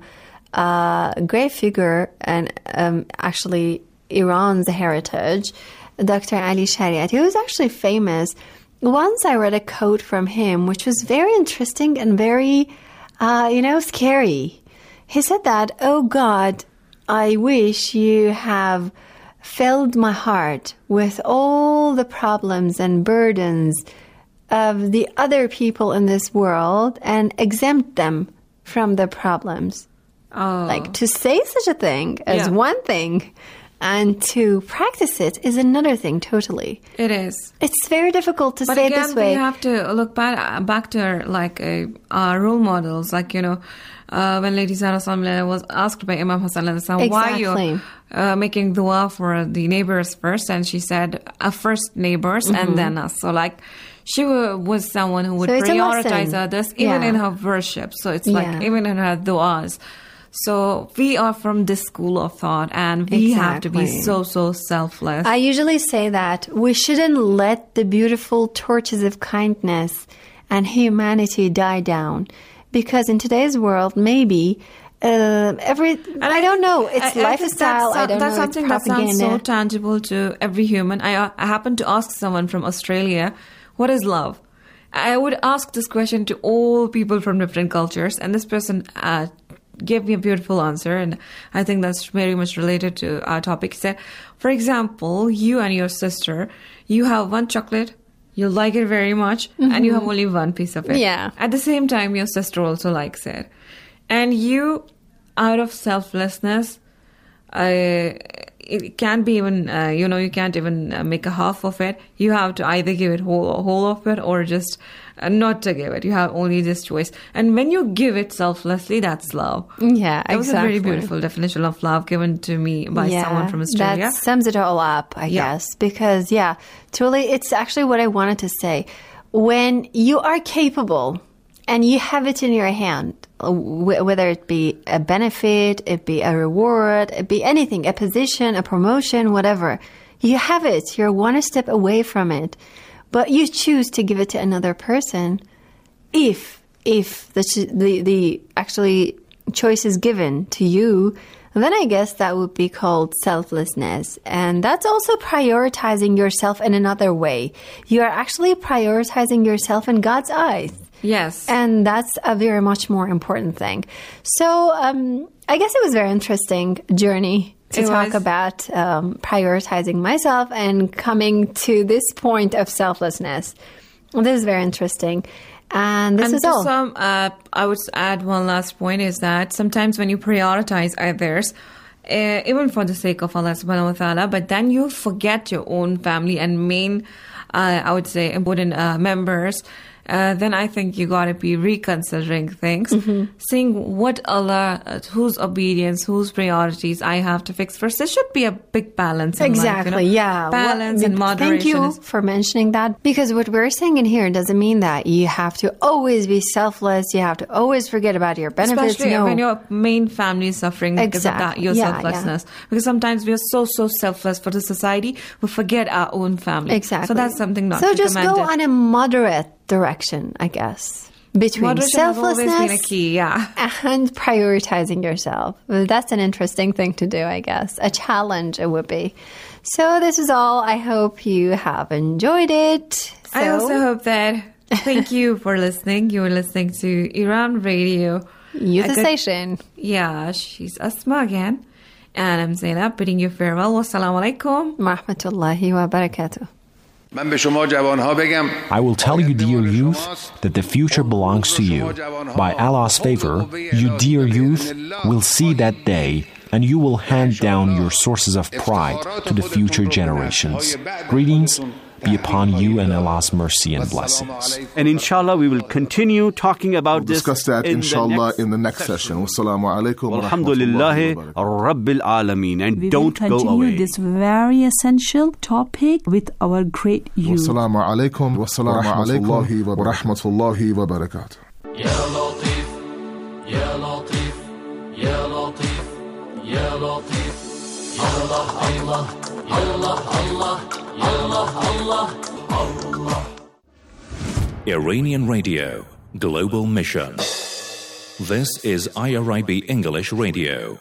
uh, a great figure and um, actually Iran's heritage, Doctor Ali Shariati, who was actually famous. Once I read a quote from him, which was very interesting and very, uh, you know, scary. He said that, "Oh God, I wish you have filled my heart with all the problems and burdens of the other people in this world and exempt them from the problems." Oh. Like, to say such a thing is Yeah. one thing, and to practice it is another thing totally. It is. It's very difficult to But say again, it this way. we have to look back, back to our, like uh, our role models. Like, you know, uh, when Lady Zahra Salam was asked by Imam Hassan alayhi salam, why are Exactly. you uh, making dua for the neighbors first? And she said, uh, first neighbors Mhm. and then us. So like, she wa- was someone who would So it's a prioritize lesson. others, even Yeah. in her worship. So it's Yeah. like, even in her duas. So we are from this school of thought, and we have to be Exactly. so, so selfless. I usually say that we shouldn't let the beautiful torches of kindness and humanity die down. Because in today's world, maybe uh, every, I don't know, it's I- I think lifestyle, that's, I don't that's know, it's something that sounds propaganda. so tangible to every human. I, I happened to ask someone from Australia, what is love? I would ask this question to all people from different cultures, and this person uh, gave me a beautiful answer, and I think that's very much related to our topic. He said, for example, you and your sister, you have one chocolate, you like it very much, and you Mhm. have only one piece of it. Yeah. At the same time, your sister also likes it. And you, out of selflessness, uh, it can't be even, uh, you know, you can't even uh, make a half of it. You have to either give it whole, whole of it or just uh, not to give it. You have only this choice. And when you give it selflessly, that's love. Yeah, That was a very exactly. beautiful definition of love given to me by Yeah, someone from Australia. That sums it all up, I Yeah. guess. Because, yeah, truly, it's actually what I wanted to say. When you are capable and you have it in your hand, uh, wh- whether it be a benefit, it be a reward, it be anything, a position, a promotion, whatever, you have it. You're one step away from it. But you choose to give it to another person if if the ch- the, the actually choice is given to you, then I guess that would be called selflessness. And that's also prioritizing yourself in another way. You are actually prioritizing yourself in God's eyes. Yes. And that's a very much more important thing. So um, I guess it was a very interesting journey to It talk was. about um, prioritizing myself and coming to this point of selflessness. This is very interesting. And this and is just all. Some, uh, I would add one last point is that sometimes when you prioritize others, uh, even for the sake of Allah subhanahu wa ta'ala, but then you forget your own family and main, uh, I would say, important uh, members. uh, then I think you got to be reconsidering things, Mm-hmm. seeing what Allah, uh, whose obedience, whose priorities I have to fix first. There should be a big balance in Exactly, life, you know? yeah. Balance What- and moderation. Thank you is- for mentioning that, because what we're saying in here doesn't mean that you have to always be selfless, you have to always forget about your benefits. Especially no. when your main family is suffering because of that, Exactly. your Yeah, selflessness. Because sometimes we are so, so selfless for the society, we forget our own family. Exactly. So that's something not So just recommended. go on a moderate direction, I guess, between Moderation has always been a selflessness key, yeah. and prioritizing yourself. Well, that's an interesting thing to do, I guess. A challenge it would be. So this is all. I hope you have enjoyed it. So, I also hope that, thank you for listening. You were listening to Iran Radio. Youth I got- Station. Yeah, she's Asma again. And I'm Zainab, bidding you farewell. Wassalamu alaikum. Rahmatullahi wa barakatuh. I will tell you, dear youth, that the future belongs to you. By Allah's favor, you, dear youth, will see that day, and you will hand down your sources of pride to the future generations. Greetings be upon you and Allah's mercy and blessings. And inshallah, we will continue talking about We'll this. discuss that, in inshallah, the next in the next session. Wassalamu alaikum wa Alhamdulillahi rahmatullahi wa Rabbil Alameen. And We don't will go continue away. this very essential topic with our great youth. Wassalamu alaikum wa rahmatullahi wa rahmatullahi wa barakatuh. يا لطيف يا لطيف يا لطيف يا لطيف الله الله الله الله الله الله. Iranian Radio, Global Mission. This is I R I B English Radio.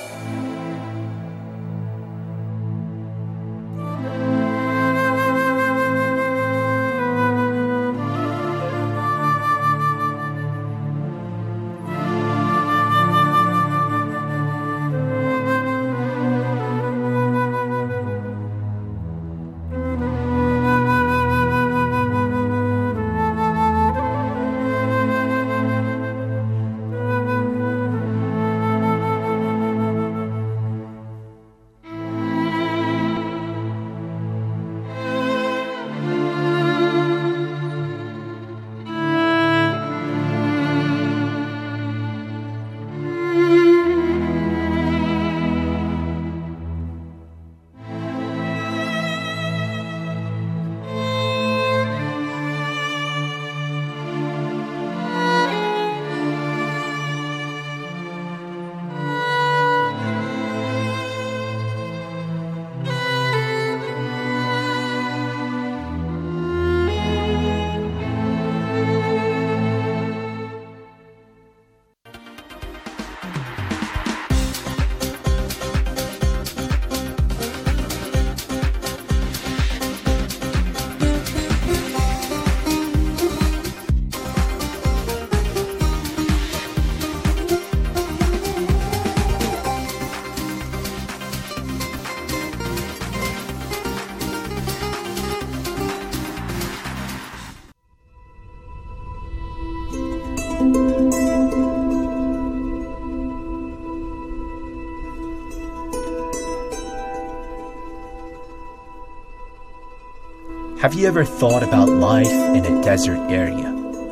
Have you ever thought about life in a desert area?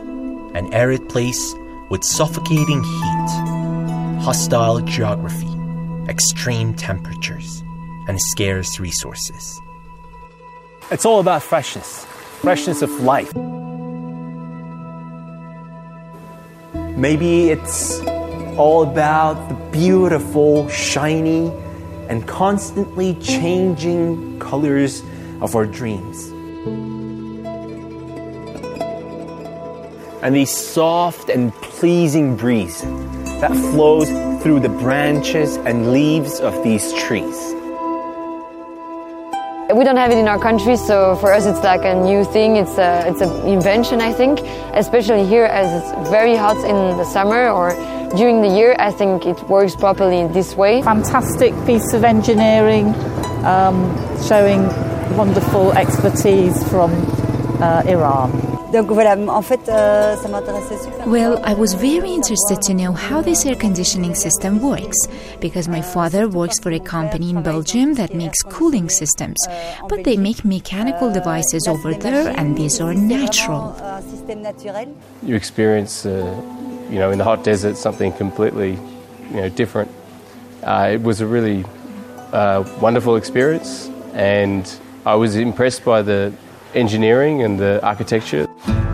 An arid place with suffocating heat, hostile geography, extreme temperatures, and scarce resources. It's all about freshness, freshness of life. Maybe it's all about the beautiful, shiny, and constantly changing colors of our dreams. And the soft and pleasing breeze that flows through the branches and leaves of these trees. We don't have it in our country, so for us it's like a new thing. It's a it's an invention, I think, especially here as it's very hot in the summer or during the year. I think it works properly this way. Fantastic piece of engineering, um, showing wonderful expertise from uh, Iran. Well, I was very interested to know how this air conditioning system works, because my father works for a company in Belgium that makes cooling systems, but they make mechanical devices over there, and these are natural. You experience, uh, you know, in the hot desert, something completely, you know, different. Uh, it was a really uh, wonderful experience, and I was impressed by the engineering and the architecture.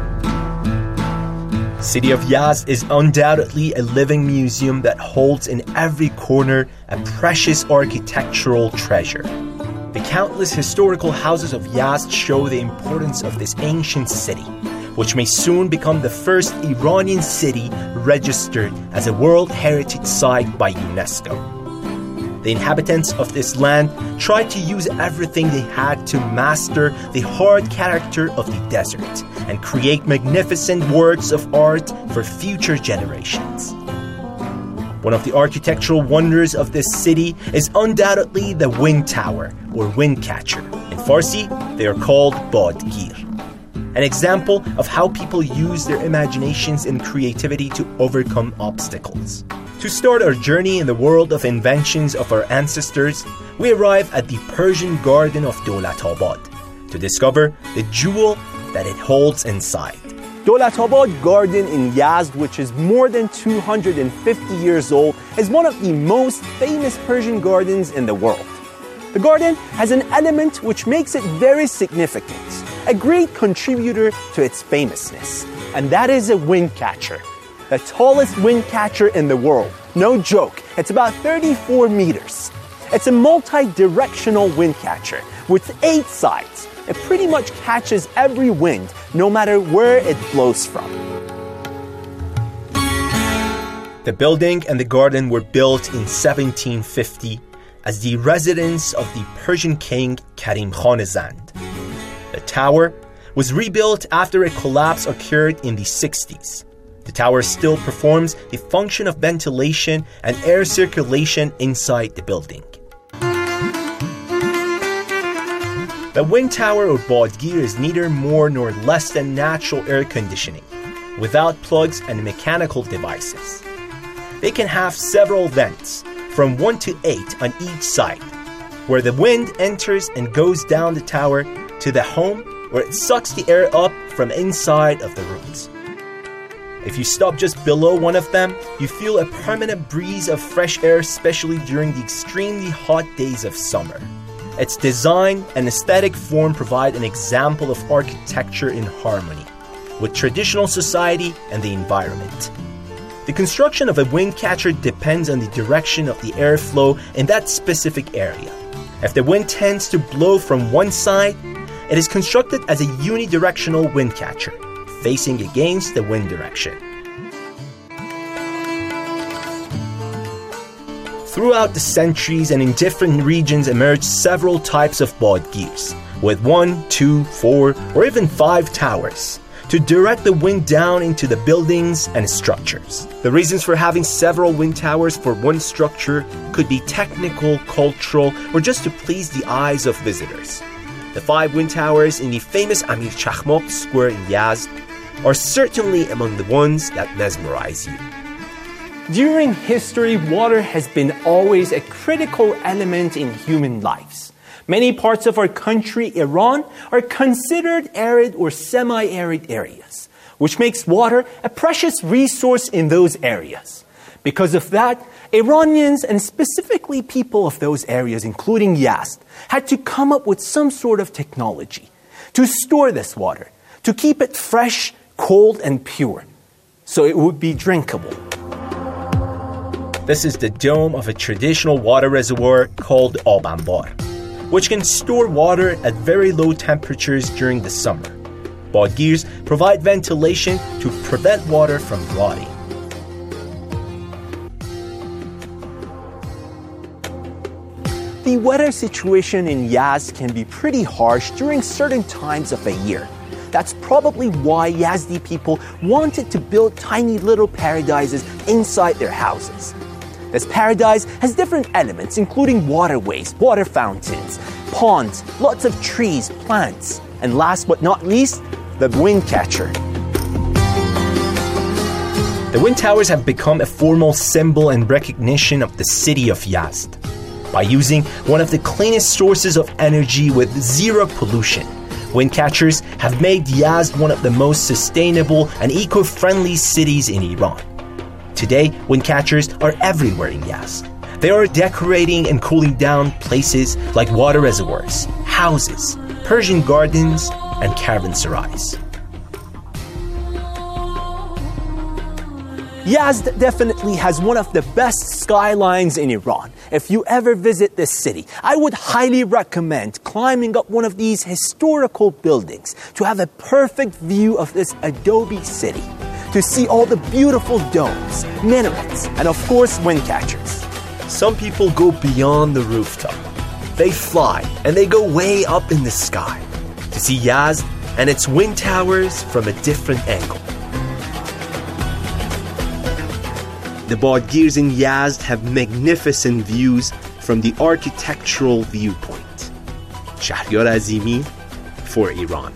City of Yazd is undoubtedly a living museum that holds in every corner a precious architectural treasure. The countless historical houses of Yazd show the importance of this ancient city, which may soon become the first Iranian city registered as a World Heritage Site by UNESCO. The inhabitants of this land tried to use everything they had to master the hard character of the desert and create magnificent works of art for future generations. One of the architectural wonders of this city is undoubtedly the wind tower, or wind catcher. In Farsi, they are called Badgir. An example of how people use their imaginations and creativity to overcome obstacles. To start our journey in the world of inventions of our ancestors, we arrive at the Persian Garden of Dawlatabad to discover the jewel that it holds inside. Dawlatabad Garden in Yazd, which is more than two hundred fifty years old, is one of the most famous Persian gardens in the world. The garden has an element which makes it very significant, a great contributor to its famousness, and that is a wind catcher. The tallest wind catcher in the world. No joke. It's about thirty-four meters. It's a multi-directional wind catcher with eight sides. It pretty much catches every wind, no matter where it blows from. The building and the garden were built in seventeen fifty as the residence of the Persian king Karim Khan Zand. The tower was rebuilt after a collapse occurred in the sixties. The tower still performs the function of ventilation and air circulation inside the building. The wind tower or Badgir is neither more nor less than natural air conditioning, without plugs and mechanical devices. They can have several vents, from one to eight on each side, where the wind enters and goes down the tower to the home where it sucks the air up from inside of the rooms. If you stop just below one of them, you feel a permanent breeze of fresh air, especially during the extremely hot days of summer. Its design and aesthetic form provide an example of architecture in harmony with traditional society and the environment. The construction of a wind catcher depends on the direction of the airflow in that specific area. If the wind tends to blow from one side, it is constructed as a unidirectional wind catcher, facing against the wind direction. Throughout the centuries and in different regions emerged several types of Badgirs, with one, two, four, or even five towers, to direct the wind down into the buildings and structures. The reasons for having several wind towers for one structure could be technical, cultural, or just to please the eyes of visitors. The five wind towers in the famous Amir Chakmak Square in Yazd are certainly among the ones that mesmerize you. During history, water has been always a critical element in human lives. Many parts of our country, Iran, are considered arid or semi-arid areas, which makes water a precious resource in those areas. Because of that, Iranians, and specifically people of those areas, including Yazd, had to come up with some sort of technology to store this water, to keep it fresh, cold, and pure, so it would be drinkable. This is the dome of a traditional water reservoir called Ab Anbar, which can store water at very low temperatures during the summer. Badgirs provide ventilation to prevent water from rotting. The weather situation in Yazd can be pretty harsh during certain times of the year. That's probably why Yazdi people wanted to build tiny little paradises inside their houses. This paradise has different elements, including waterways, water fountains, ponds, lots of trees, plants, and last but not least, the wind catcher. The wind towers have become a formal symbol and recognition of the city of Yazd. By using one of the cleanest sources of energy with zero pollution, wind catchers have made Yazd one of the most sustainable and eco-friendly cities in Iran. Today, wind catchers are everywhere in Yazd. They are decorating and cooling down places like water reservoirs, houses, Persian gardens, and caravanserais. Yazd definitely has one of the best skylines in Iran. If you ever visit this city, I would highly recommend climbing up one of these historical buildings to have a perfect view of this adobe city, to see all the beautiful domes, minarets, and of course wind catchers. Some people go beyond the rooftop. They fly and they go way up in the sky to see Yazd and its wind towers from a different angle. The Badgirs in Yazd have magnificent views from the architectural viewpoint. Shahryar Azimi for Iran.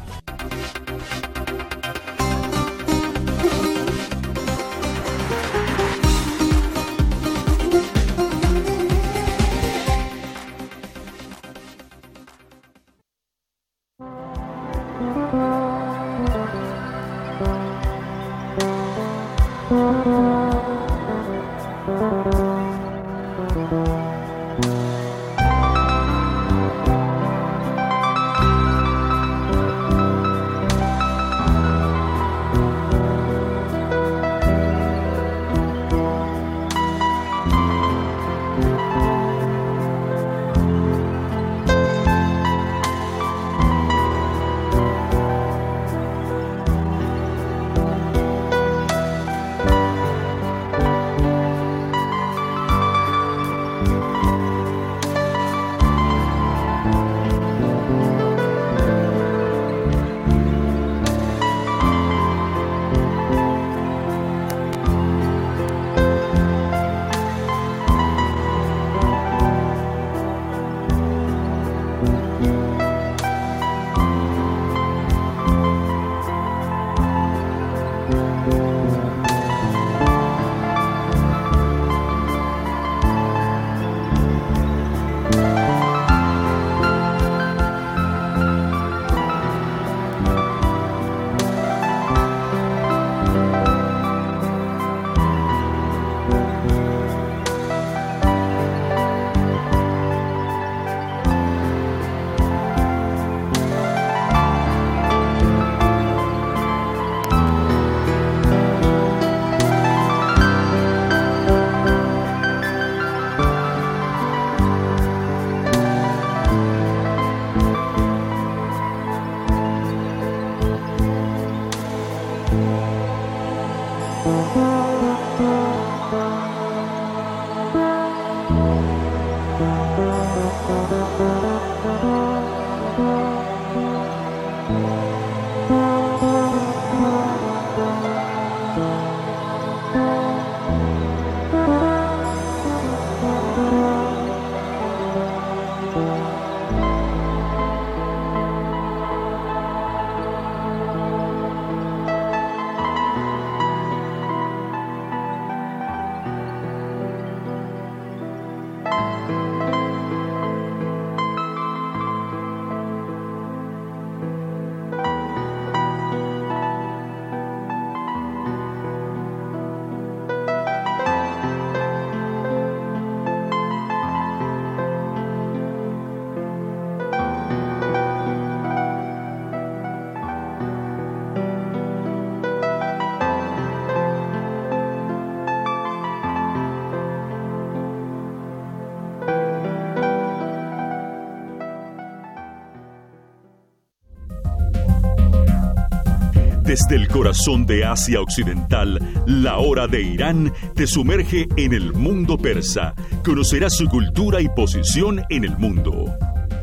Desde el corazón de Asia Occidental, la hora de Irán te sumerge en el mundo persa. Conocerás su cultura y posición en el mundo.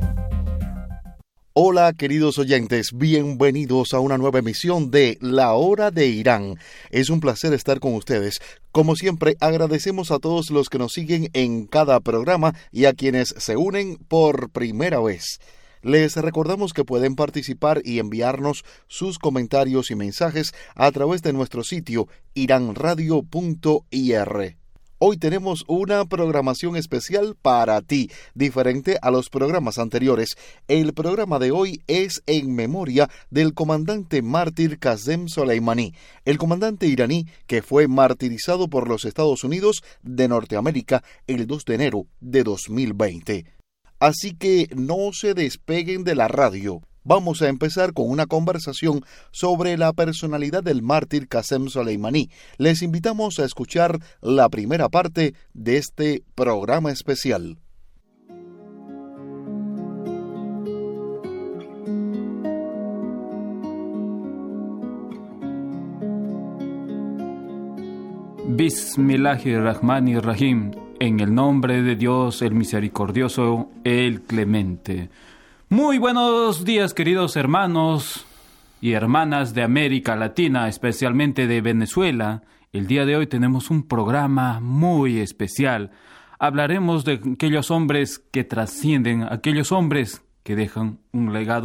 Hola queridos oyentes, bienvenidos a una nueva emisión de La Hora de Irán. Es un placer estar con ustedes. Como siempre, agradecemos a todos los que nos siguen en cada programa y a quienes se unen por primera vez. Les recordamos que pueden participar y enviarnos sus comentarios y mensajes a través de nuestro sitio iran radio punto i r. Hoy tenemos una programación especial para ti, diferente a los programas anteriores. El programa de hoy es en memoria del comandante mártir Qasem Soleimani, el comandante iraní que fue martirizado por los Estados Unidos de Norteamérica el dos de enero de dos mil veinte. Así que no se despeguen de la radio. Vamos a empezar con una conversación sobre la personalidad del mártir Qasem Soleimani. Les invitamos a escuchar la primera parte de este programa especial. Bismillahirrahmanirrahim. En el nombre de Dios, el misericordioso, el clemente. Muy buenos días, queridos hermanos y hermanas de América Latina, especialmente de Venezuela. El día de hoy tenemos un programa muy especial. Hablaremos de aquellos hombres que trascienden, aquellos hombres que dejan un legado